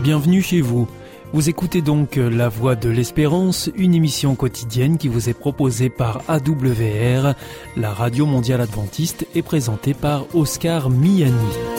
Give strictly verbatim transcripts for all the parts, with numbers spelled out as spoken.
bienvenue chez vous. Vous écoutez donc La Voix de l'Espérance, une émission quotidienne qui vous est proposée par A W R, la Radio Mondiale Adventiste, et présentée par Oscar Miani.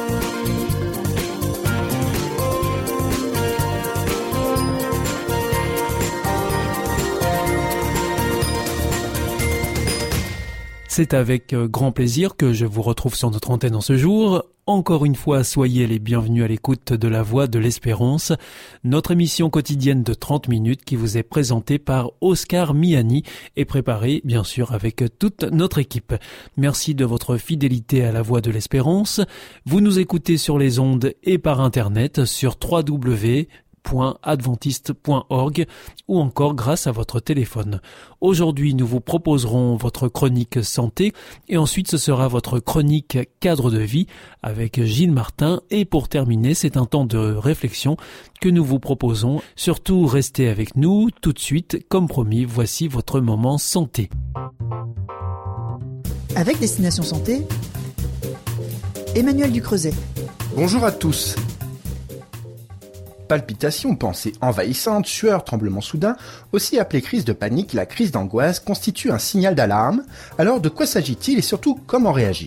C'est avec grand plaisir que je vous retrouve sur notre antenne en ce jour. Encore une fois, soyez les bienvenus à l'écoute de La Voix de l'Espérance, notre émission quotidienne de trente minutes qui vous est présentée par Oscar Miani et préparée, bien sûr, avec toute notre équipe. Merci de votre fidélité à La Voix de l'Espérance. Vous nous écoutez sur les ondes et par Internet sur w w w point adventiste point org ou encore grâce à votre téléphone. Aujourd'hui, nous vous proposerons votre chronique santé et ensuite ce sera votre chronique cadre de vie avec Gilles Martin et pour terminer, c'est un temps de réflexion que nous vous proposons. Surtout, restez avec nous tout de suite. Comme promis, voici votre moment santé. Avec Destination Santé, Emmanuel Ducreuset. Bonjour à tous. Palpitations, pensées envahissantes, sueur, tremblements soudains, aussi appelée crise de panique, la crise d'angoisse constitue un signal d'alarme. Alors de quoi s'agit-il et surtout comment réagir ?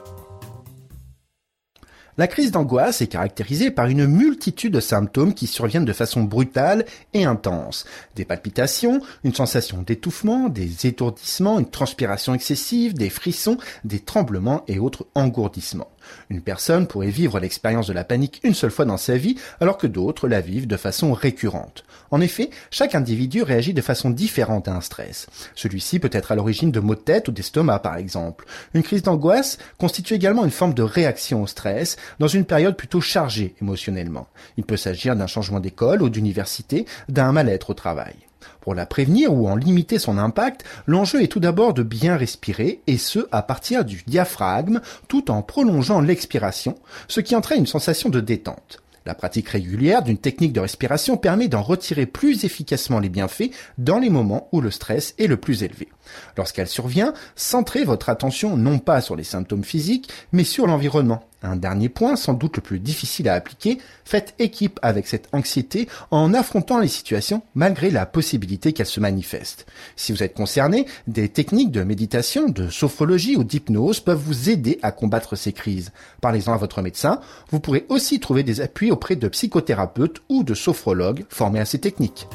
La crise d'angoisse est caractérisée par une multitude de symptômes qui surviennent de façon brutale et intense. Des palpitations, une sensation d'étouffement, des étourdissements, une transpiration excessive, des frissons, des tremblements et autres engourdissements. Une personne pourrait vivre l'expérience de la panique une seule fois dans sa vie, alors que d'autres la vivent de façon récurrente. En effet, chaque individu réagit de façon différente à un stress. Celui-ci peut être à l'origine de maux de tête ou d'estomac, par exemple. Une crise d'angoisse constitue également une forme de réaction au stress dans une période plutôt chargée émotionnellement. Il peut s'agir d'un changement d'école ou d'université, d'un mal-être au travail. Pour la prévenir ou en limiter son impact, l'enjeu est tout d'abord de bien respirer, et ce, à partir du diaphragme, tout en prolongeant l'expiration, ce qui entraîne une sensation de détente. La pratique régulière d'une technique de respiration permet d'en retirer plus efficacement les bienfaits dans les moments où le stress est le plus élevé. Lorsqu'elle survient, centrez votre attention non pas sur les symptômes physiques, mais sur l'environnement. Un dernier point, sans doute le plus difficile à appliquer, faites équipe avec cette anxiété en affrontant les situations malgré la possibilité qu'elles se manifestent. Si vous êtes concerné, des techniques de méditation, de sophrologie ou d'hypnose peuvent vous aider à combattre ces crises. Parlez-en à votre médecin. Vous pourrez aussi trouver des appuis auprès de psychothérapeutes ou de sophrologues formés à ces techniques.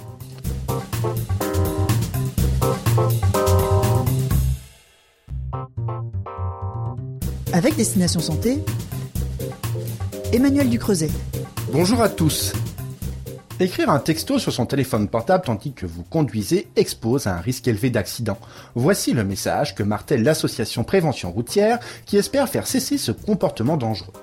Avec Destination Santé, Emmanuel Ducreuset. Bonjour à tous. Écrire un texto sur son téléphone portable tandis que vous conduisez expose à un risque élevé d'accident. Voici le message que martèle l'association Prévention Routière qui espère faire cesser ce comportement dangereux.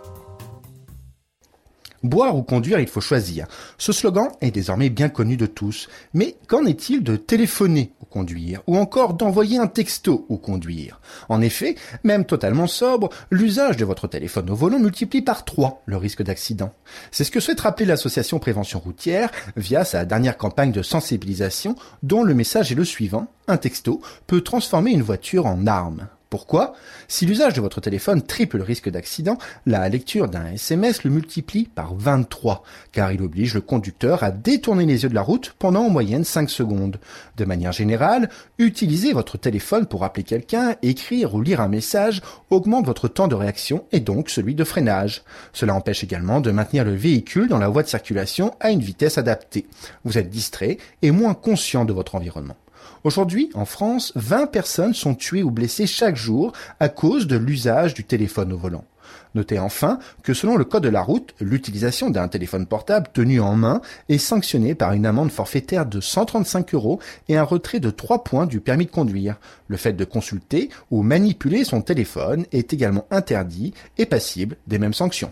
Boire ou conduire, il faut choisir. Ce slogan est désormais bien connu de tous. Mais qu'en est-il de téléphoner ou conduire, ou encore d'envoyer un texto ou conduire ? En effet, même totalement sobre, l'usage de votre téléphone au volant multiplie par trois le risque d'accident. C'est ce que souhaite rappeler l'association Prévention Routière via sa dernière campagne de sensibilisation dont le message est le suivant. Un texto peut transformer une voiture en arme. Pourquoi ? Si l'usage de votre téléphone triple le risque d'accident, la lecture d'un S M S le multiplie par vingt-trois, car il oblige le conducteur à détourner les yeux de la route pendant en moyenne cinq secondes. De manière générale, utiliser votre téléphone pour appeler quelqu'un, écrire ou lire un message augmente votre temps de réaction et donc celui de freinage. Cela empêche également de maintenir le véhicule dans la voie de circulation à une vitesse adaptée. Vous êtes distrait et moins conscient de votre environnement. Aujourd'hui, en France, vingt personnes sont tuées ou blessées chaque jour à cause de l'usage du téléphone au volant. Notez enfin que selon le code de la route, l'utilisation d'un téléphone portable tenu en main est sanctionnée par une amende forfaitaire de cent trente-cinq euros et un retrait de trois points du permis de conduire. Le fait de consulter ou manipuler son téléphone est également interdit et passible des mêmes sanctions.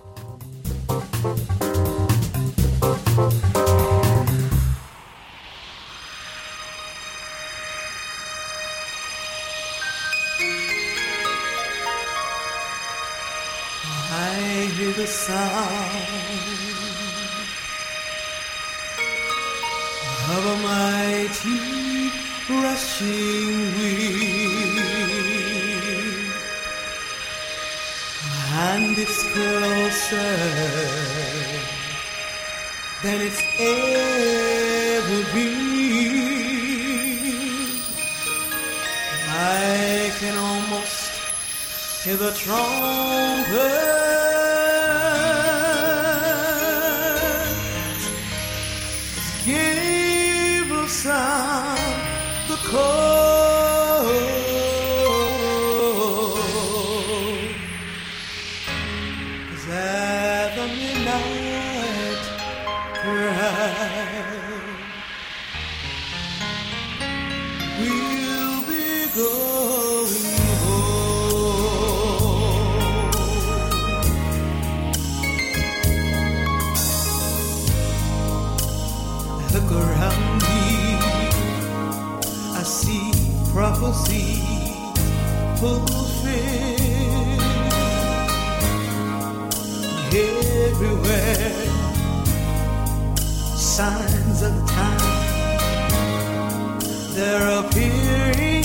I hear the sound of a mighty rushing wind, and it's closer than it's ever been. I can almost hear the trumpet Gabriel sound the call. Is at the midnight cry. We'll be going home. I look around me, I see prophecy fulfilled everywhere. Signs of the time, they're appearing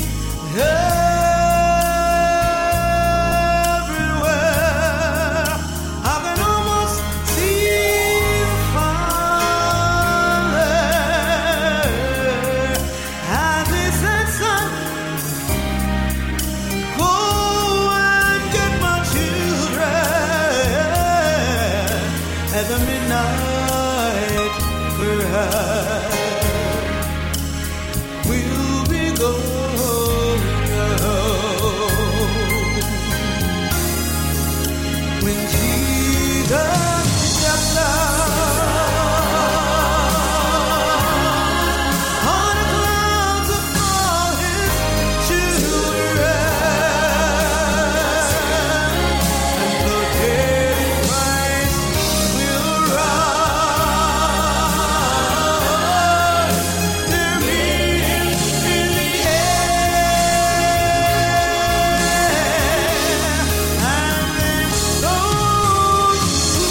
everywhere. I can almost see the Father as He said, "Son, go and get my children at the midnight cry. We'll be going home." When Jesus steps out on the clouds of all His children, and the dead in Christ will rise, their meaning in the air, and then those who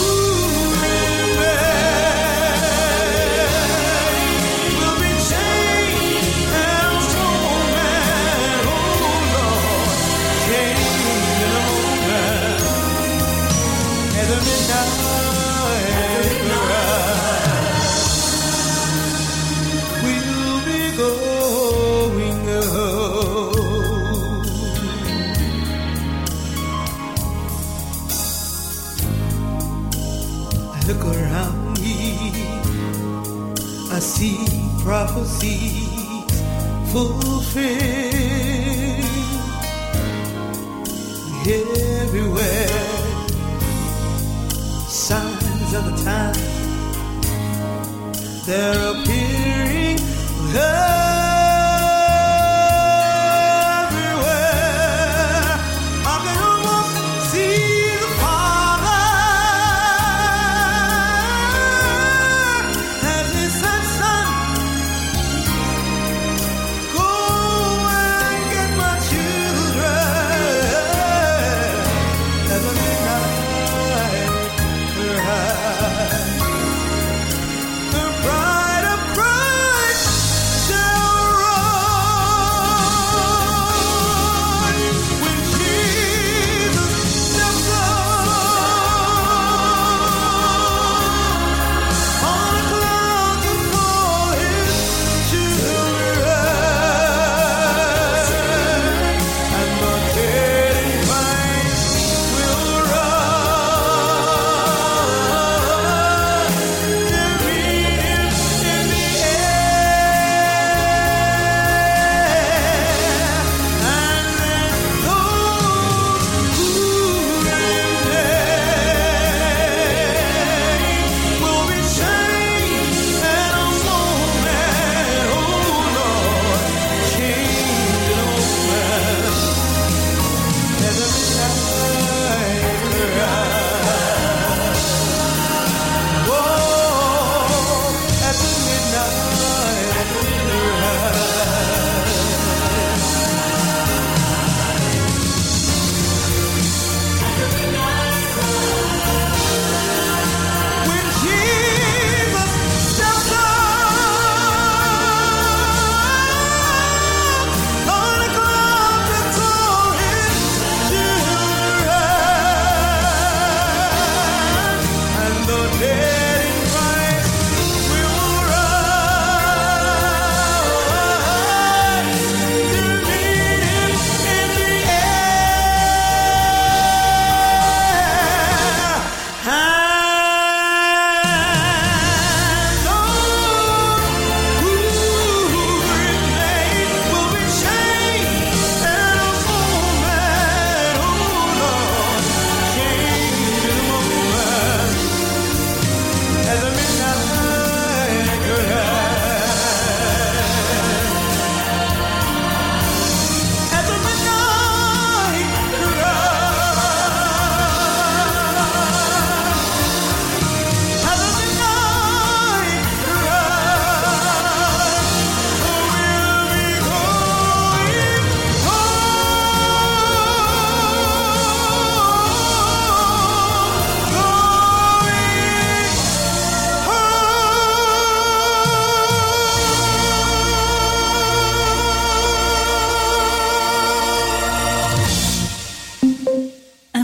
remain will be changed and tormented. Oh Lord, changed in a moment at the midnight cry. We'll be going home. I look around me, I see prophecies fulfilled everywhere. Signs of the time, they're appearing everywhere. I can almost see the Father as He said, "Son, go and get my children at the midnight cry." The bride of Christ shall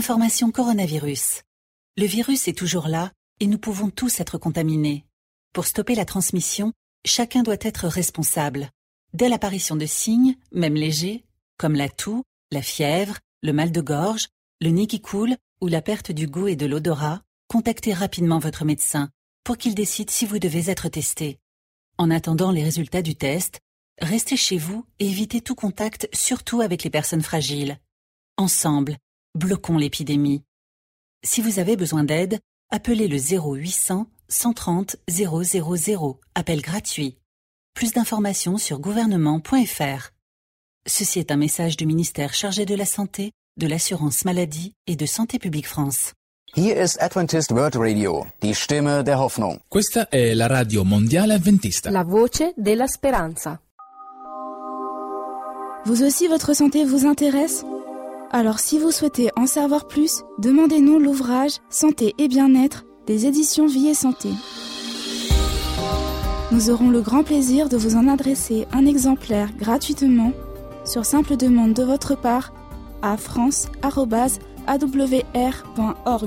Information coronavirus. Le virus est toujours là et nous pouvons tous être contaminés. Pour stopper la transmission, chacun doit être responsable. Dès l'apparition de signes, même légers, comme la toux, la fièvre, le mal de gorge, le nez qui coule ou la perte du goût et de l'odorat, contactez rapidement votre médecin pour qu'il décide si vous devez être testé. En attendant les résultats du test, restez chez vous et évitez tout contact, surtout avec les personnes fragiles. Ensemble, bloquons l'épidémie. Si vous avez besoin d'aide, appelez le zéro huit cents, cent trente, zéro zéro zéro, appel gratuit. Plus d'informations sur gouvernement point f r. Ceci est un message du ministère chargé de la Santé, de l'Assurance Maladie et de Santé publique France. Hier ist Adventist World Radio, die Stimme der Hoffnung. Questa è la radio mondiale adventista. La voce della speranza. Vous aussi, votre santé vous intéresse ? Alors si vous souhaitez en savoir plus, demandez-nous l'ouvrage Santé et bien-être des éditions Vie et Santé. Nous aurons le grand plaisir de vous en adresser un exemplaire gratuitement sur simple demande de votre part à france arobase a w r point org.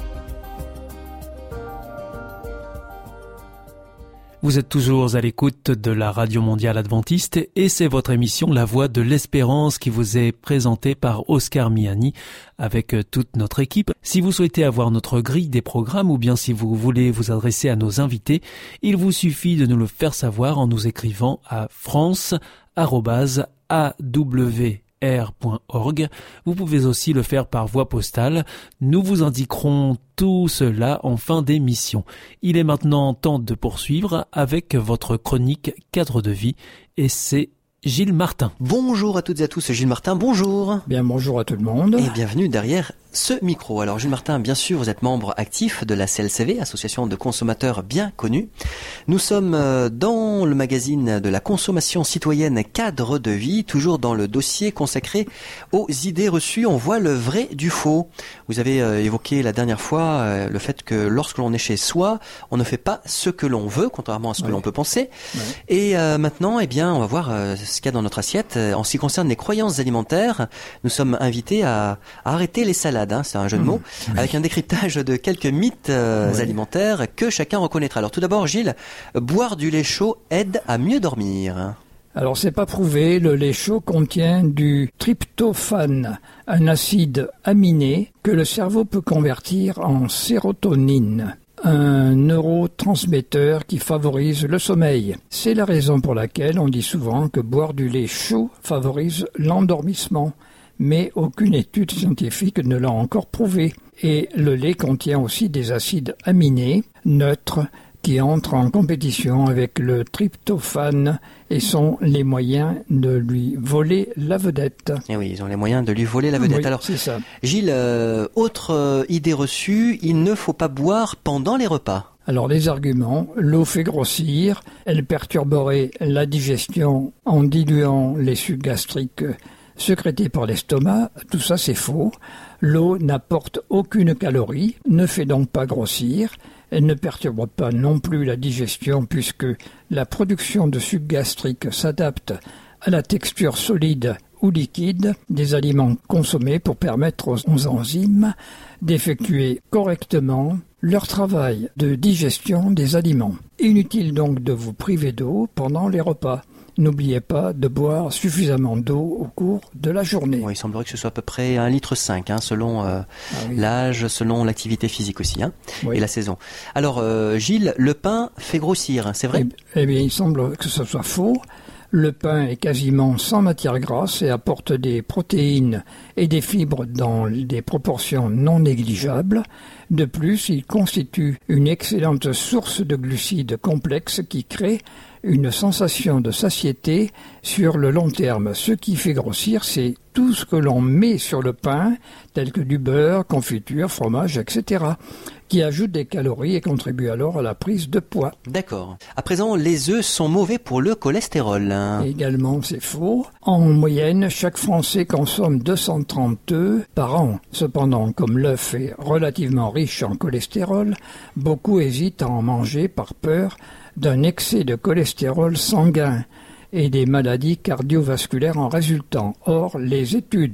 Vous êtes toujours à l'écoute de la Radio Mondiale Adventiste et c'est votre émission La Voix de l'Espérance qui vous est présentée par Oscar Miani avec toute notre équipe. Si vous souhaitez avoir notre grille des programmes ou bien si vous voulez vous adresser à nos invités, il vous suffit de nous le faire savoir en nous écrivant à france arobase a w r point org. Vous pouvez aussi le faire par voie postale. Nous vous indiquerons tout cela en fin d'émission. Il est maintenant temps de poursuivre avec votre chronique Cadre de vie et c'est Gilles Martin. Bonjour à toutes et à tous, Gilles Martin, bonjour. Bien, bonjour à tout le monde. Et bienvenue derrière ce micro. Alors Gilles Martin, bien sûr, vous êtes membre actif de la C L C V, Association de consommateurs bien connue. Nous sommes dans le magazine de la consommation citoyenne Cadre de vie, toujours dans le dossier consacré aux idées reçues. On voit le vrai du faux. Vous avez évoqué la dernière fois le fait que lorsque l'on est chez soi, on ne fait pas ce que l'on veut, contrairement à ce que oui. l'on peut penser. Oui. Et euh, maintenant, eh bien, on va voir euh, ce qu'il y a dans notre assiette. En ce qui concerne les croyances alimentaires, nous sommes invités à, à arrêter les salades. Hein, c'est un jeu de mots, mmh, oui. avec un décryptage de quelques mythes euh, oui. alimentaires que chacun reconnaîtra. Alors tout d'abord, Gilles, boire du lait chaud aide à mieux dormir. Alors c'est pas prouvé, le lait chaud contient du tryptophane, un acide aminé que le cerveau peut convertir en sérotonine, un neurotransmetteur qui favorise le sommeil. C'est la raison pour laquelle on dit souvent que boire du lait chaud favorise l'endormissement. Mais aucune étude scientifique ne l'a encore prouvé. Et le lait contient aussi des acides aminés neutres qui entrent en compétition avec le tryptophane et sont les moyens de lui voler la vedette. Et oui, ils ont les moyens de lui voler la vedette. Oui, alors, c'est ça. Gilles, euh, autre euh, idée reçue, il ne faut pas boire pendant les repas. Alors les arguments, l'eau fait grossir, elle perturberait la digestion en diluant les sucs gastriques sécrétés par l'estomac, tout ça c'est faux. L'eau n'apporte aucune calorie, ne fait donc pas grossir, elle ne perturbe pas non plus la digestion puisque la production de sucs gastriques s'adapte à la texture solide ou liquide des aliments consommés pour permettre aux enzymes d'effectuer correctement leur travail de digestion des aliments. Inutile donc de vous priver d'eau pendant les repas. N'oubliez pas de boire suffisamment d'eau au cours de la journée. Oui, il semblerait que ce soit à peu près un litre cinq, hein, selon euh, ah oui. l'âge, selon l'activité physique aussi, hein, oui. et la saison. Alors, euh, Gilles, le pain fait grossir, c'est vrai ? Eh, eh bien, il semble que ce soit faux. Le pain est quasiment sans matière grasse et apporte des protéines et des fibres dans des proportions non négligeables. De plus, il constitue une excellente source de glucides complexes qui créent une sensation de satiété sur le long terme. Ce qui fait grossir, c'est tout ce que l'on met sur le pain, tel que du beurre, confiture, fromage, et cetera, qui ajoute des calories et contribue alors à la prise de poids. D'accord. À présent, les œufs sont mauvais pour le cholestérol. Hein. Également, c'est faux. En moyenne, chaque Français consomme deux cent trente œufs par an. Cependant, comme l'œuf est relativement riche en cholestérol, beaucoup hésitent à en manger par peur d'un excès de cholestérol sanguin et des maladies cardiovasculaires en résultant. Or, les études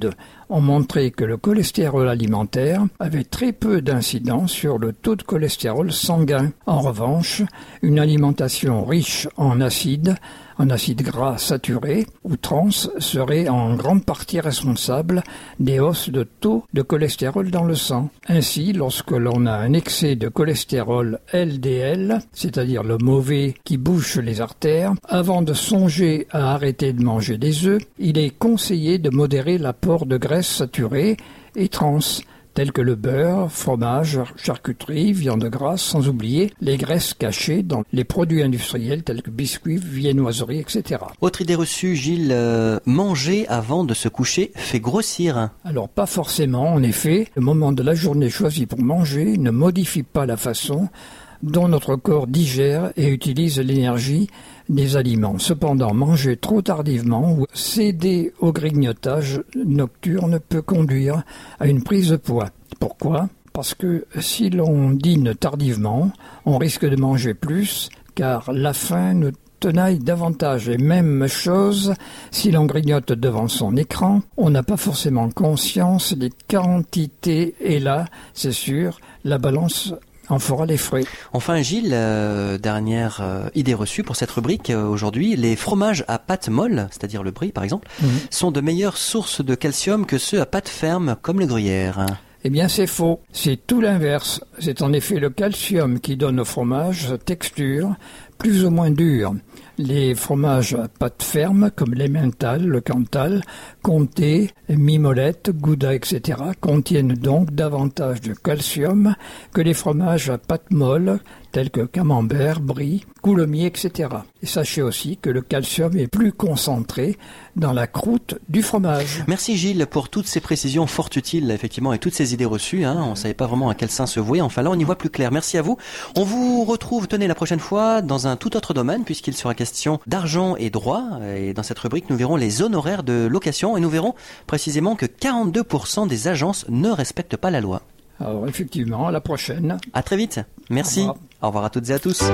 ont montré que le cholestérol alimentaire avait très peu d'incidence sur le taux de cholestérol sanguin. En revanche, une alimentation riche en acides, en acides gras saturés ou trans serait en grande partie responsable des hausses de taux de cholestérol dans le sang. Ainsi, lorsque l'on a un excès de cholestérol L D L, c'est-à-dire le mauvais qui bouche les artères, avant de songer à arrêter de manger des œufs, il est conseillé de modérer l'apport de graisses saturées et trans, tels que le beurre, fromage, charcuterie, viande grasse, sans oublier les graisses cachées dans les produits industriels tels que biscuits, viennoiseries, et cetera. Autre idée reçue, Gilles, euh, manger avant de se coucher fait grossir. Alors pas forcément, en effet, le moment de la journée choisi pour manger ne modifie pas la façon dont notre corps digère et utilise l'énergie des aliments. Cependant, manger trop tardivement ou céder au grignotage nocturne peut conduire à une prise de poids. Pourquoi ? Parce que si l'on dîne tardivement, on risque de manger plus, car la faim nous tenaille davantage. Et même chose, si l'on grignote devant son écran, on n'a pas forcément conscience des quantités, et là, c'est sûr, la balance en fera les frais. Enfin, Gilles, euh, dernière euh, idée reçue pour cette rubrique euh, aujourd'hui, les fromages à pâte molle, c'est-à-dire le brie par exemple, mmh. sont de meilleures sources de calcium que ceux à pâte ferme comme le gruyère. Eh bien, c'est faux. C'est tout l'inverse. C'est en effet le calcium qui donne au fromage sa texture plus ou moins dure. Les fromages à pâte ferme, comme l'emmental, le cantal, comté, mimolette, gouda, et cetera, contiennent donc davantage de calcium que les fromages à pâte molle, tels que camembert, brie, coulommiers, et cetera. Et sachez aussi que le calcium est plus concentré dans la croûte du fromage. Merci Gilles pour toutes ces précisions fort utiles, effectivement, et toutes ces idées reçues. Hein. On ne savait pas vraiment à quel sein se vouer. Enfin là, on y voit plus clair. Merci à vous. On vous retrouve, tenez, la prochaine fois dans un tout autre domaine, puisqu'il sera question d'argent et droit. Et dans cette rubrique, nous verrons les honoraires de location et nous verrons précisément que quarante-deux pour cent des agences ne respectent pas la loi. Alors effectivement, à la prochaine. À très vite. Merci. Au revoir, Au revoir à toutes et à tous.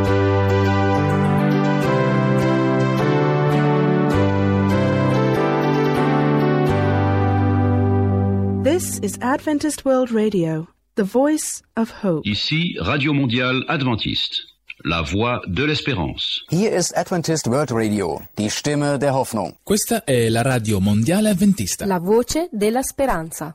This is Adventist World Radio, the voice of hope. Ici, Radio Mondiale Adventiste, la voix de l'espérance. Hier ist Adventist World Radio, die Stimme der Hoffnung. Questa è la Radio Mondiale Adventista, la voce della speranza.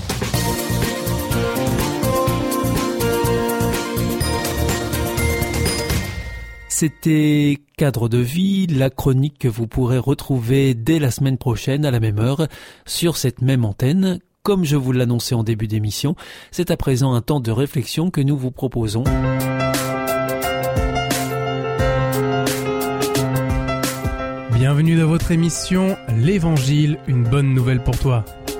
C'était Cadre de vie, la chronique que vous pourrez retrouver dès la semaine prochaine à la même heure sur cette même antenne. Comme je vous l'annonçais en début d'émission, c'est à présent un temps de réflexion que nous vous proposons. Bienvenue dans votre émission L'Évangile, une bonne nouvelle pour toi.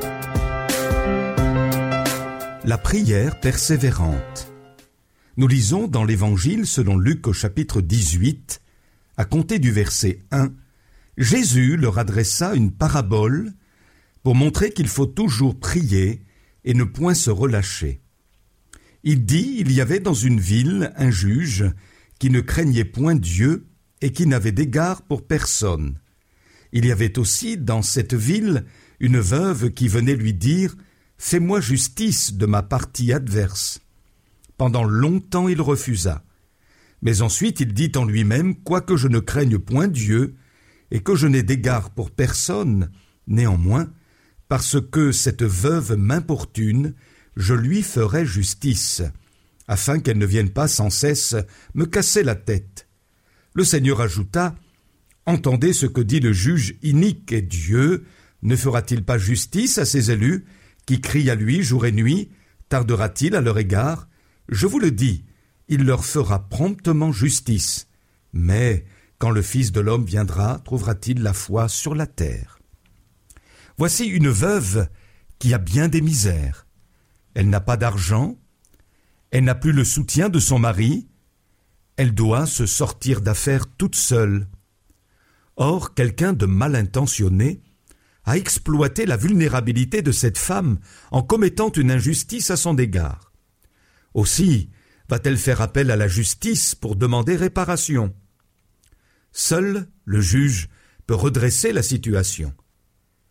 La prière persévérante. Nous lisons dans l'Évangile selon Luc au chapitre dix-huit, à compter du verset un, Jésus leur adressa une parabole pour montrer qu'il faut toujours prier et ne point se relâcher. Il dit, il y avait dans une ville un juge qui ne craignait point Dieu et qui n'avait d'égard pour personne. Il y avait aussi dans cette ville une veuve qui venait lui dire « Fais-moi justice de ma partie adverse ». Pendant longtemps il refusa. Mais ensuite il dit en lui-même « Quoique je ne craigne point Dieu et que je n'ai d'égard pour personne, néanmoins, parce que cette veuve m'importune, je lui ferai justice, afin qu'elle ne vienne pas sans cesse me casser la tête. » Le Seigneur ajouta, « Entendez ce que dit le juge inique, et Dieu ne fera-t-il pas justice à ses élus, qui crient à lui jour et nuit, tardera-t-il à leur égard ? Je vous le dis, il leur fera promptement justice. Mais quand le Fils de l'homme viendra, trouvera-t-il la foi sur la terre ? Voici une veuve qui a bien des misères. Elle n'a pas d'argent, elle n'a plus le soutien de son mari, elle doit se sortir d'affaires toute seule. Or, quelqu'un de mal intentionné a exploité la vulnérabilité de cette femme en commettant une injustice à son égard. Aussi, va-t-elle faire appel à la justice pour demander réparation ? Seul le juge peut redresser la situation.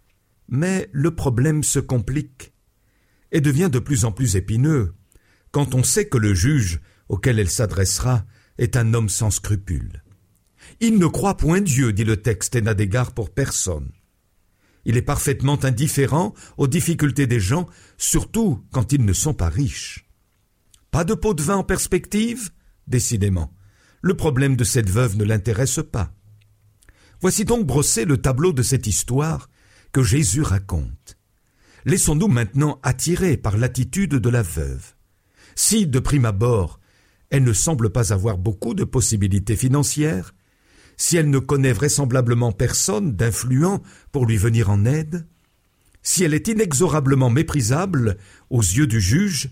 Mais le problème se complique et devient de plus en plus épineux quand on sait que le juge auquel elle s'adressera est un homme sans scrupules. Il ne croit point Dieu, dit le texte, et n'a d'égard pour personne. Il est parfaitement indifférent aux difficultés des gens, surtout quand ils ne sont pas riches. Pas de pot de vin en perspective? Décidément, le problème de cette veuve ne l'intéresse pas. Voici donc brossé le tableau de cette histoire que Jésus raconte. Laissons-nous maintenant attirer par l'attitude de la veuve. Si, de prime abord, elle ne semble pas avoir beaucoup de possibilités financières, si elle ne connaît vraisemblablement personne d'influent pour lui venir en aide, si elle est inexorablement méprisable aux yeux du juge,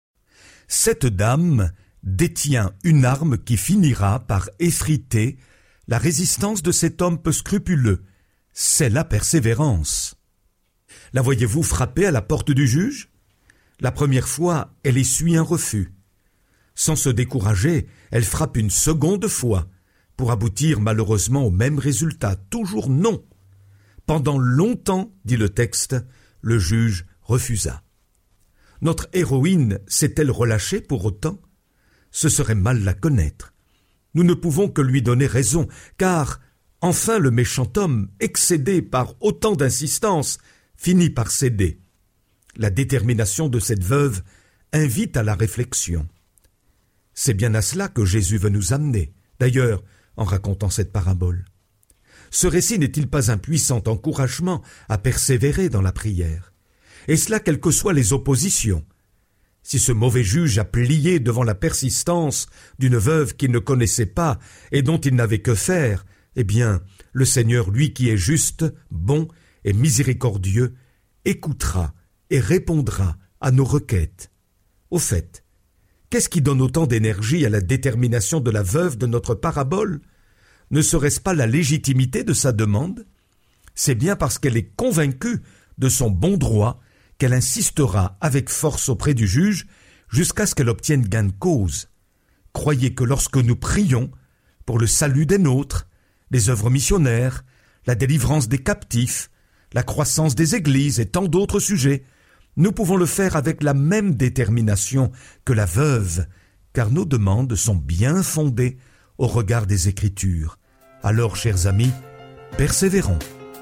cette dame détient une arme qui finira par effriter la résistance de cet homme peu scrupuleux. C'est la persévérance. La voyez-vous frapper à la porte du juge? La première fois, elle essuie un refus. Sans se décourager, elle frappe une seconde fois, pour aboutir malheureusement au même résultat, toujours non. Pendant longtemps, dit le texte, le juge refusa. Notre héroïne s'est-elle relâchée pour autant? Ce serait mal la connaître. Nous ne pouvons que lui donner raison, car enfin le méchant homme, excédé par autant d'insistance, finit par céder. La détermination de cette veuve invite à la réflexion. C'est bien à cela que Jésus veut nous amener, d'ailleurs, en racontant cette parabole. Ce récit n'est-il pas un puissant encouragement à persévérer dans la prière? Et cela quelles que soient les oppositions. Si ce mauvais juge a plié devant la persistance d'une veuve qu'il ne connaissait pas et dont il n'avait que faire, eh bien, le Seigneur, lui qui est juste, bon et miséricordieux, écoutera et répondra à nos requêtes. Au fait, qu'est-ce qui donne autant d'énergie à la détermination de la veuve de notre parabole? Ne serait-ce pas la légitimité de sa demande? C'est bien parce qu'elle est convaincue de son bon droit qu'elle insistera avec force auprès du juge jusqu'à ce qu'elle obtienne gain de cause. Croyez que lorsque nous prions pour le salut des nôtres, les œuvres missionnaires, la délivrance des captifs, la croissance des églises et tant d'autres sujets, nous pouvons le faire avec la même détermination que la veuve, car nos demandes sont bien fondées au regard des Écritures. Alors, chers amis, persévérons.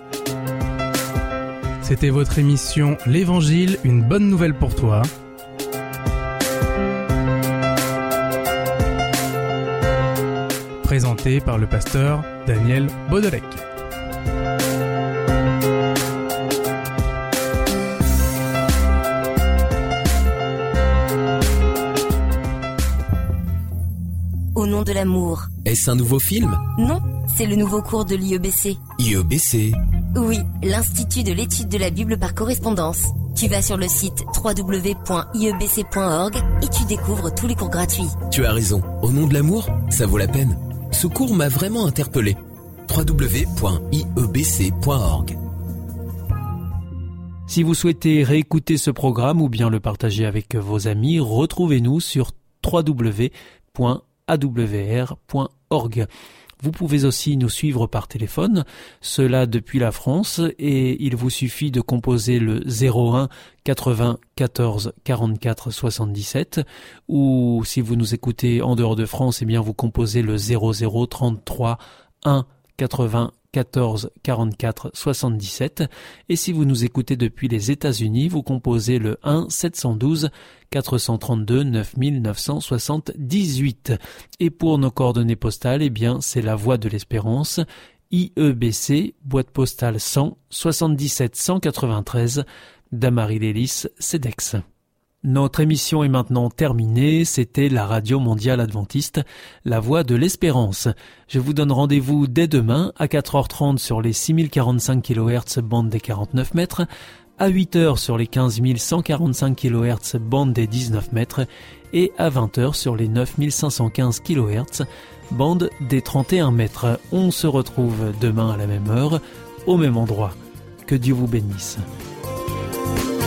C'était votre émission L'Évangile, une bonne nouvelle pour toi. Présentée par le pasteur Daniel Baudelec. Au nom de l'amour. Est-ce un nouveau film? Non, c'est le nouveau cours de l'I E B C. I E B C? Oui, l'Institut de l'étude de la Bible par correspondance. Tu vas sur le site w w w point i e b c point org et tu découvres tous les cours gratuits. Tu as raison, au nom de l'amour, ça vaut la peine. Ce cours m'a vraiment interpellé. w w w point i e b c point org. Si vous souhaitez réécouter ce programme ou bien le partager avec vos amis, retrouvez-nous sur w w w point a w r point org. Vous pouvez aussi nous suivre par téléphone, cela depuis la France, et il vous suffit de composer le zéro un quatre-vingts quatorze quarante-quatre soixante-dix-sept, ou si vous nous écoutez en dehors de France, eh bien vous composez le zéro zéro trente-trois un quatre-vingts quatorze quarante-quatre soixante-dix-sept, et si vous nous écoutez depuis les États-Unis, vous composez le un sept un deux quatre cent trente-deux neuf mille neuf cent soixante-dix-huit. Et pour nos coordonnées postales, eh bien c'est la Voie de l'Espérance, I E B C, boîte postale cent soixante-dix-sept cent quatre-vingt-treize, Damary-Lélis, Cedex. Notre émission est maintenant terminée, c'était la Radio Mondiale Adventiste, la Voix de l'Espérance. Je vous donne rendez-vous dès demain à quatre heures trente sur les six mille quarante-cinq kilohertz bande des quarante-neuf mètres, à huit heures sur les quinze mille cent quarante-cinq kilohertz bande des dix-neuf mètres et à vingt heures sur les neuf mille cinq cent quinze kilohertz bande des trente et un mètres. On se retrouve demain à la même heure, au même endroit. Que Dieu vous bénisse.